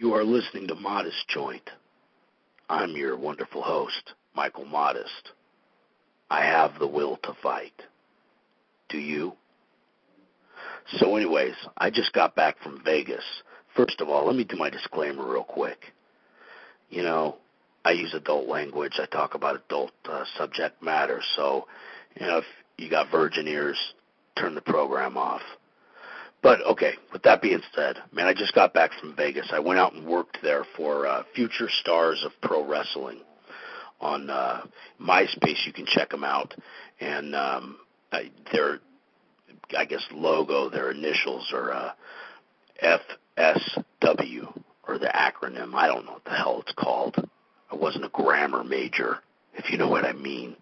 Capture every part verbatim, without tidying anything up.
You are listening to Modest Joint. I'm your wonderful host, Michael Modest. I have the will to fight. Do you? So anyways, I just got back from Vegas. First of all, let me do my disclaimer real quick. You know, I use adult language. I talk about adult uh, subject matter. So, you know, if you got virgin ears, turn the program off. But, okay, with that being said, man, I just got back from Vegas. I went out and worked there for uh, Future Stars of Pro Wrestling. On uh, MySpace, you can check them out. And um, I, their, I guess, logo, their initials are uh, F S W, or the acronym. I don't know what the hell it's called. I wasn't a grammar major, if you know what I mean.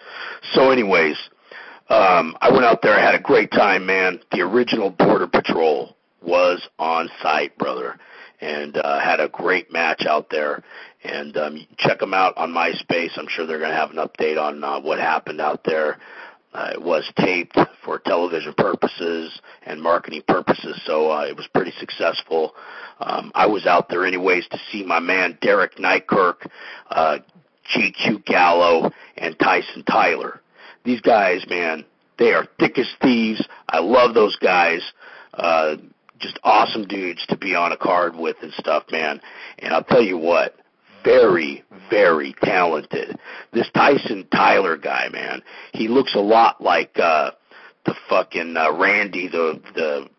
So anyways, um, I went out there. I had a great time, man. The original Border Patrol was on site, brother, and uh, had a great match out there. And um, check them out on MySpace. I'm sure they're going to have an update on uh, what happened out there. Uh, it was taped for television purposes and marketing purposes, so uh, it was pretty successful. Um, I was out there anyways to see my man Derek Nykirk, uh, G Q Gallo, and Tyson Tyler. These guys, man, they are thick as thieves. I love those guys. Uh, just awesome dudes to be on a card with and stuff, man. And I'll tell you what, very, very talented. This Tyson Tyler guy, man, he looks a lot like uh, the fucking uh, Randy, the the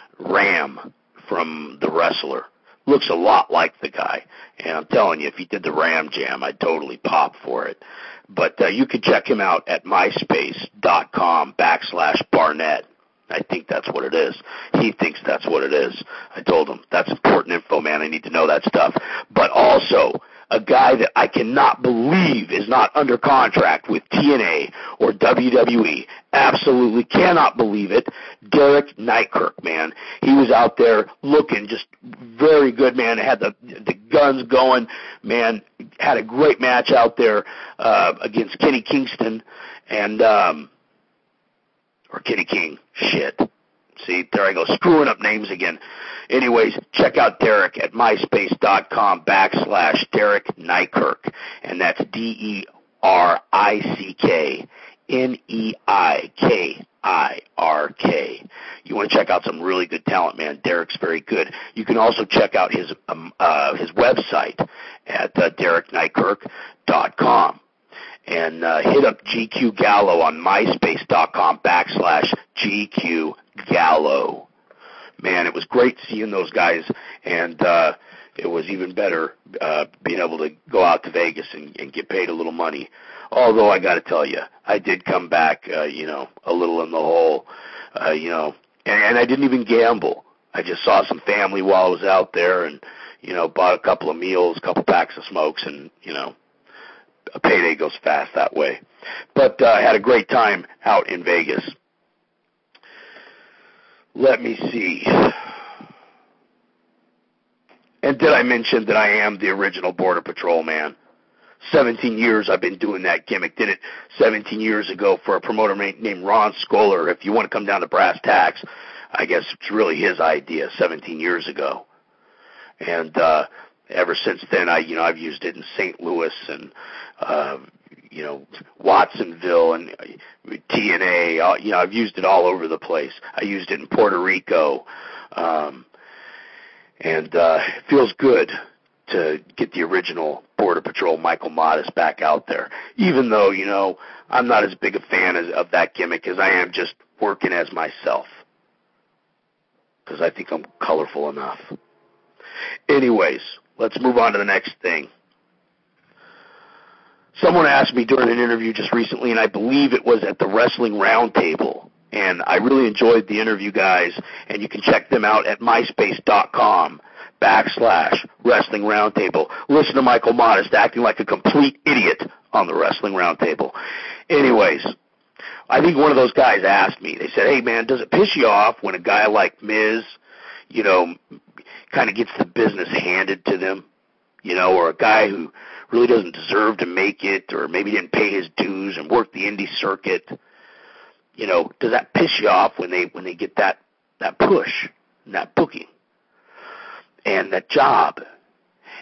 Ram from The Wrestler. Looks a lot like the guy. And I'm telling you, if he did the Ram Jam, I'd totally pop for it. But uh, you can check him out at myspace.com backslash Barnett. I think that's what it is. He thinks that's what it is. I told him, that's important info, man. I need to know that stuff. But also, a guy that I cannot believe is not under contract with T N A or W W E. Absolutely cannot believe it. Derek Nykirk, man. He was out there looking just very good, man. Had the the guns going, man. Had a great match out there uh, against Kenny Kingston and um, or Kenny King. Shit. See, there I go, screwing up names again. Anyways, check out Derek at myspace.com backslash Derek Nykirk, and that's D E R I C K N E I K I R K. You want to check out some really good talent, man. Derek's very good. You can also check out his um, uh, his website at uh, derek nykirk dot com. And uh, hit up G Q Gallo on myspace.com backslash GQ Gallo. Man, it was great seeing those guys, and uh, it was even better uh, being able to go out to Vegas and, and get paid a little money. Although I got to tell you, I did come back, uh, you know, a little in the hole, uh, you know, and, and I didn't even gamble. I just saw some family while I was out there, and you know, bought a couple of meals, a couple packs of smokes, and you know, a payday goes fast that way. But I uh, had a great time out in Vegas. Let me see. And did I mention that I am the original Border Patrol man? seventeen years I've been doing that gimmick. Did it seventeen years ago for a promoter named Ron Scholar. If you want to come down to brass tacks, I guess it's really his idea seventeen years ago. And uh, ever since then, I, you know, I've used it in Saint Louis and, uh, you know, Watsonville and T N A. Uh, you know, I've used it all over the place. I used it in Puerto Rico. Um, and uh, it feels good to get the original Border Patrol Michael Modest back out there. Even though, you know, I'm not as big a fan as, of that gimmick as I am just working as myself. Because I think I'm colorful enough. Anyways, let's move on to the next thing. Someone asked me during an interview just recently, and I believe it was at the Wrestling Roundtable, and I really enjoyed the interview, guys, and you can check them out at myspace.com backslash Wrestling Roundtable. Listen to Michael Modest acting like a complete idiot on the Wrestling Roundtable. Anyways, I think one of those guys asked me, they said, hey, man, does it piss you off when a guy like Miz, you know, kind of gets the business handed to them, you know, or a guy who really doesn't deserve to make it or maybe didn't pay his dues and work the indie circuit? You know, does that piss you off when they when they get that, that push and that booking and that job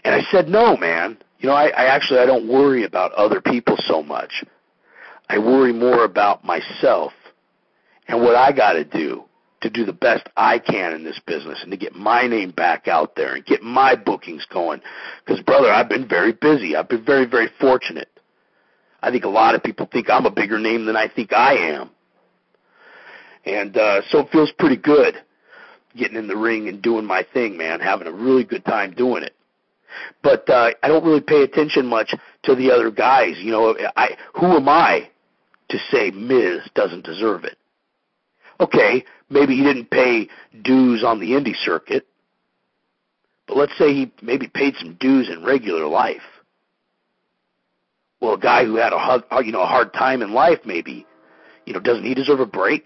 And I said, no, man. You know, I, I actually, I don't worry about other people so much. I worry more about myself and what I got to do to do the best I can in this business and to get my name back out there and get my bookings going. Because, brother, I've been very busy. I've been very, very fortunate. I think a lot of people think I'm a bigger name than I think I am. And uh, so it feels pretty good getting in the ring and doing my thing, man, having a really good time doing it. But uh, I don't really pay attention much to the other guys. You know, I, who am I to say Miz doesn't deserve it? Okay, maybe he didn't pay dues on the indie circuit, but let's say he maybe paid some dues in regular life. Well, a guy who had a you know a hard time in life, maybe, you know, doesn't he deserve a break?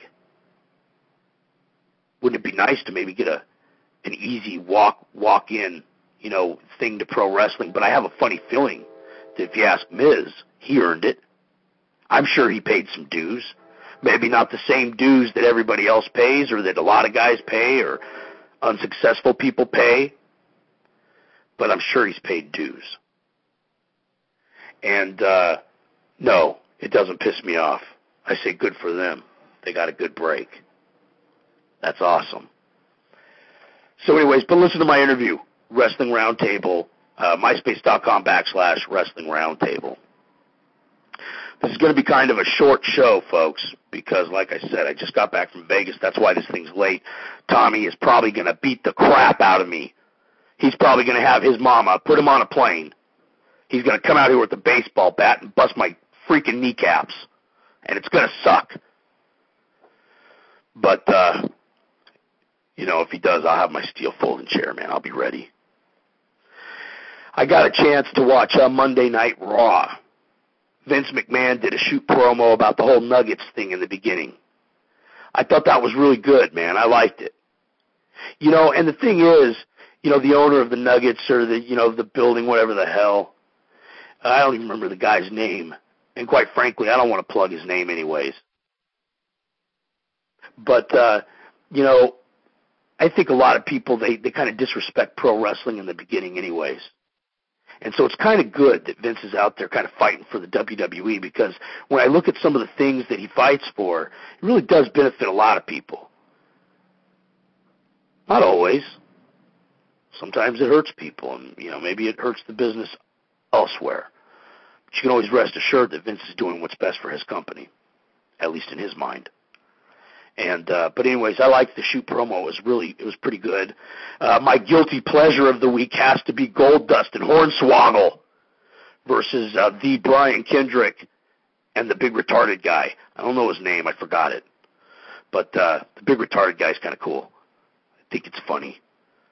Wouldn't it be nice to maybe get a an easy walk walk in, you know, thing to pro wrestling? But I have a funny feeling that if you ask Miz, he earned it. I'm sure he paid some dues. Maybe not the same dues that everybody else pays or that a lot of guys pay or unsuccessful people pay, but I'm sure he's paid dues. And, uh, no, it doesn't piss me off. I say good for them. They got a good break. That's awesome. So anyways, but listen to my interview, Wrestling Roundtable, uh, myspace.com backslash Wrestling Roundtable. This is going to be kind of a short show, folks, because, like I said, I just got back from Vegas. That's why this thing's late. Tommy is probably going to beat the crap out of me. He's probably going to have his mama put him on a plane. He's going to come out here with a baseball bat and bust my freaking kneecaps, and it's going to suck. But, uh, you know, if he does, I'll have my steel folding chair, man. I'll be ready. I got a chance to watch uh, Monday Night Raw. Vince McMahon did a shoot promo about the whole Nuggets thing in the beginning. I thought that was really good, man. I liked it. You know, and the thing is, you know, the owner of the Nuggets or the, you know, the building, whatever the hell, I don't even remember the guy's name. And quite frankly, I don't want to plug his name anyways. But, uh, you know, I think a lot of people, they, they kind of disrespect pro wrestling in the beginning anyways. And so it's kind of good that Vince is out there kind of fighting for the W W E, because when I look at some of the things that he fights for, it really does benefit a lot of people. Not always. Sometimes it hurts people, and, you know, maybe it hurts the business elsewhere. But you can always rest assured that Vince is doing what's best for his company, at least in his mind. And uh, but anyways, I liked the shoot promo. It was really, it was pretty good. Uh, my guilty pleasure of the week has to be Goldust and Hornswoggle versus uh, the Brian Kendrick and the big retarded guy. I don't know his name. I forgot it. But uh, the big retarded guy is kind of cool. I think it's funny.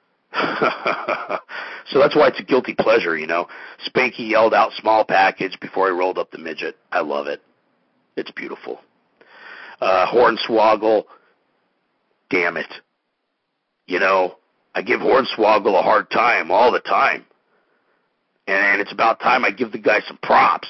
So that's why it's a guilty pleasure, you know. Spanky yelled out small package before he rolled up the midget. I love it. It's beautiful. Uh, Hornswoggle, damn it. You know, I give Hornswoggle a hard time all the time. And it's about time I give the guy some props.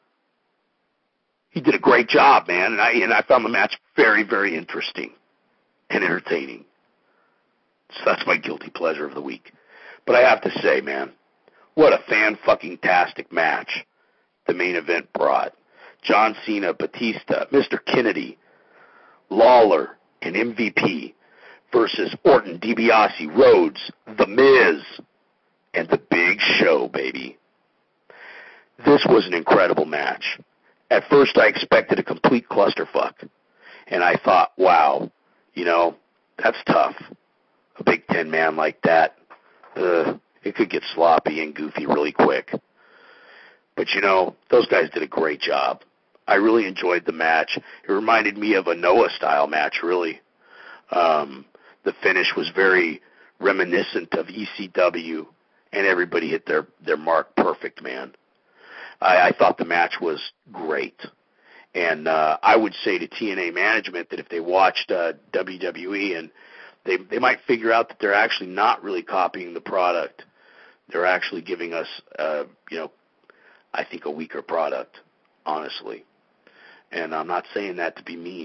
He did a great job, man, and I, and I found the match very, very interesting and entertaining. So that's my guilty pleasure of the week. But I have to say, man, what a fan-fucking-tastic match the main event brought. John Cena, Batista, Mister Kennedy, Lawler, and M V P versus Orton, DiBiase, Rhodes, The Miz, and The Big Show, baby. This was an incredible match. At first, I expected a complete clusterfuck, and I thought, wow, you know, that's tough. A Big Ten man like that, uh, it could get sloppy and goofy really quick. But, you know, those guys did a great job. I really enjoyed the match. It reminded me of a Noah-style match, really. Um, the finish was very reminiscent of E C W, and everybody hit their, their mark perfect, man. I, I thought the match was great. And uh, I would say to T N A management that if they watched uh, W W E, and they they might figure out that they're actually not really copying the product. They're actually giving us, uh, you know, I think a weaker product, honestly. And I'm not saying that to be mean.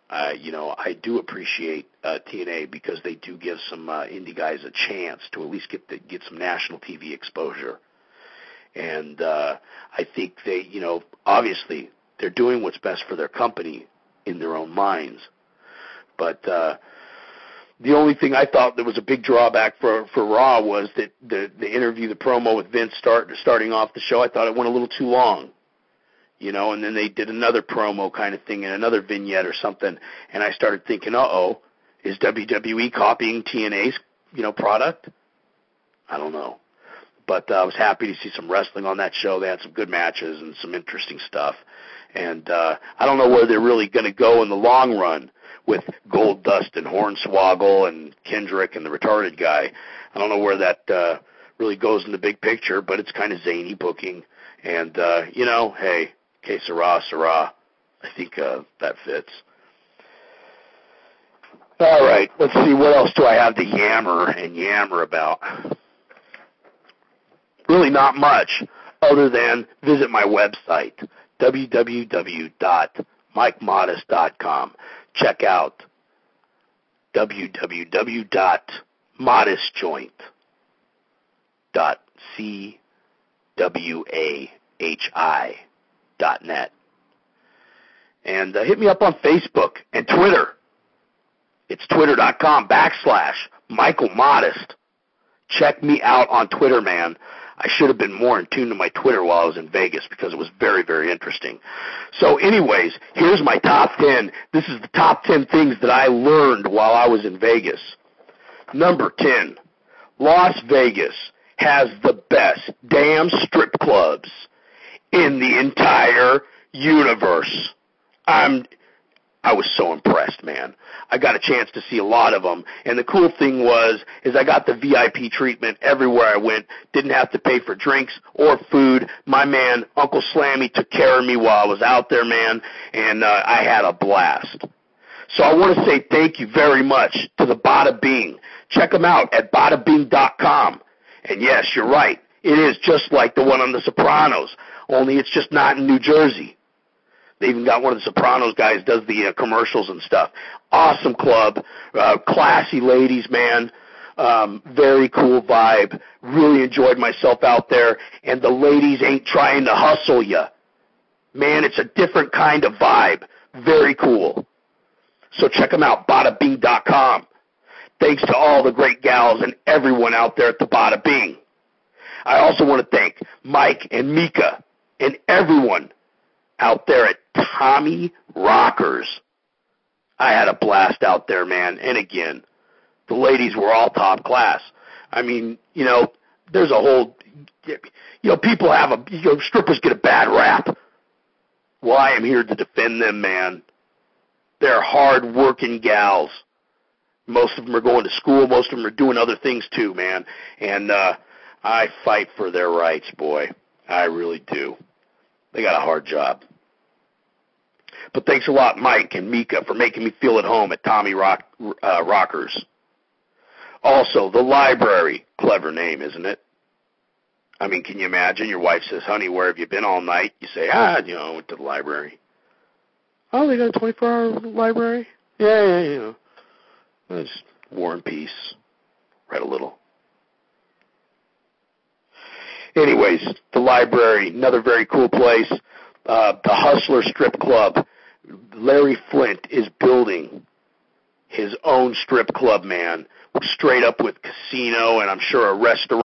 Uh, you know, I do appreciate uh, T N A because they do give some uh, indie guys a chance to at least get the, get some national T V exposure. And uh, I think they, you know, obviously they're doing what's best for their company in their own minds. But uh, the only thing I thought that was a big drawback for, for Raw was that the, the interview, the promo with Vince start, starting off the show, I thought it went a little too long. You know, and then they did another promo kind of thing and another vignette or something, and I started thinking, uh-oh, is W W E copying T N A's, you know, product? I don't know. But uh, I was happy to see some wrestling on that show. They had some good matches and some interesting stuff. And uh, I don't know where they're really going to go in the long run with Goldust and Hornswoggle and Kendrick and the retarded guy. I don't know where that uh, really goes in the big picture, but it's kind of zany booking. And, uh, you know, hey, que sera, sera. I think uh, that fits. All right, let's see, what else do I have to yammer and yammer about? Really not much, other than visit my website, w w w dot mike modest dot com. Check out w w w dot modest joint dot com. Dot net. And uh, hit me up on Facebook and Twitter. It's twitter.com backslash Michael Modest. Check me out on Twitter, man. I should have been more in tune to my Twitter while I was in Vegas because it was very, very interesting. So anyways, here's my top ten. This is the top ten things that I learned while I was in Vegas. Number ten, Las Vegas has the best damn strip clubs in the entire universe. I'm, I was so impressed, man. I got a chance to see a lot of them, and the cool thing was, is I got the V I P treatment everywhere I went. Didn't have to pay for drinks or food. My man, Uncle Slammy, took care of me while I was out there, man, and uh, I had a blast. So I want to say thank you very much to the Bada Bing. Check them out at bada bing dot com. And yes, you're right. It is just like the one on The Sopranos, only it's just not in New Jersey. They even got one of the Sopranos guys does the uh, commercials and stuff. Awesome club, uh, classy ladies, man. Um, very cool vibe. Really enjoyed myself out there. And the ladies ain't trying to hustle you. Man, it's a different kind of vibe. Very cool. So check them out, bada bing dot com. Thanks to all the great gals and everyone out there at the Bada Bing. I also want to thank Mike and Mika and everyone out there at Tommy Rockers. I had a blast out there, man. And again, the ladies were all top class. I mean, you know, there's a whole, you know, people have a, you know, strippers get a bad rap. Well, I am here to defend them, man. They're hard-working gals. Most of them are going to school. Most of them are doing other things too, man. And uh, I fight for their rights, boy. I really do. They got a hard job. But thanks a lot, Mike and Mika, for making me feel at home at Tommy Rock, uh, Rockers. Also, the library. Clever name, isn't it? I mean, can you imagine? Your wife says, honey, where have you been all night? You say, ah, you know, I went to the library. Oh, they got a twenty-four hour library? Yeah, yeah, you know. I just War and Peace. Read a little. Anyways, the library, another very cool place. Uh, the Hustler Strip Club. Larry Flint is building his own strip club, man. Straight up with casino and I'm sure a restaurant.